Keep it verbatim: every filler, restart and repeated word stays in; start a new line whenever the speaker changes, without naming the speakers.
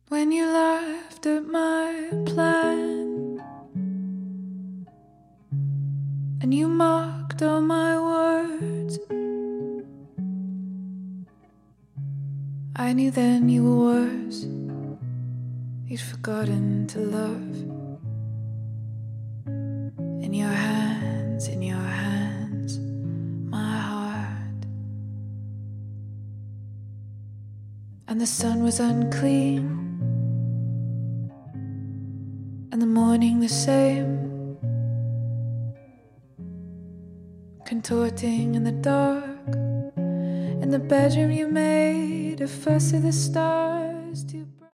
When you laughed at my plan and you mocked all my words, I knew then you were worse. You'd forgotten to love. In your hands, in your hands, my heart. And the sun was unclean, and the morning the same, contorting in the dark. In the bedroom you made a fuss of the stars.